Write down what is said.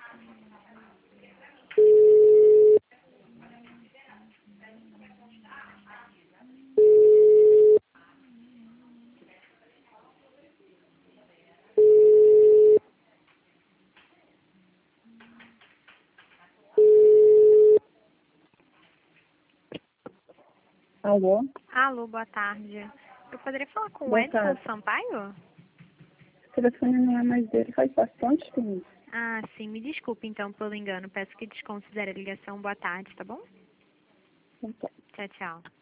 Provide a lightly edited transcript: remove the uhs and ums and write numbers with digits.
Alô? Alô, boa tarde. Eu poderia falar com o Boa Edson tarde. Sampaio? O telefone não é mais dele, faz bastante tempo. Ah, sim. Me desculpe, então, pelo engano. Peço que desconsidere a ligação. Boa tarde, tá bom? Então, Tchau, tchau.